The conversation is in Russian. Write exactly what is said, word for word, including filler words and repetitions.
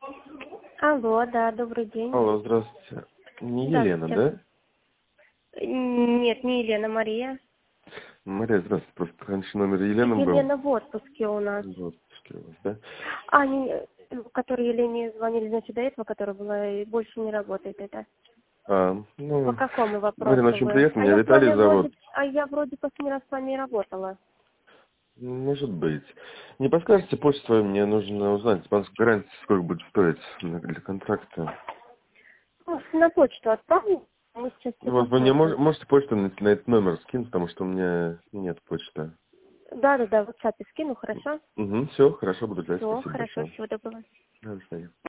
Алло, да, добрый день. Алло, здравствуйте. Не Елена, Здравствуйте. да? Нет, не Елена, Мария. Мария, здравствуйте. Просто раньше номер Елена был. Елена в отпуске у нас. В отпуске у вас, да? А, не, который Елене звонили, значит, до этого, которая была и больше не работает, это. А, По ну, какому Марина, вопросу очень вы? приятно. А Меня я с вами Виталий вроде, зовут. а я вроде последний раз с вами и работала. Может быть. Не подскажете почту свою? Мне нужно узнать, банковская гарантия, сколько будет стоить для для контракта. Ну, на почту отправлю, мы сейчас все Вот вы мне мож- посмотрим. можете почту на, на этот номер скинуть, потому что у меня нет почты. Да-да-да, в WhatsApp скину, хорошо? Угу, все, хорошо, буду ждать. Все, Спасибо хорошо, большое. всего доброго. До свидания.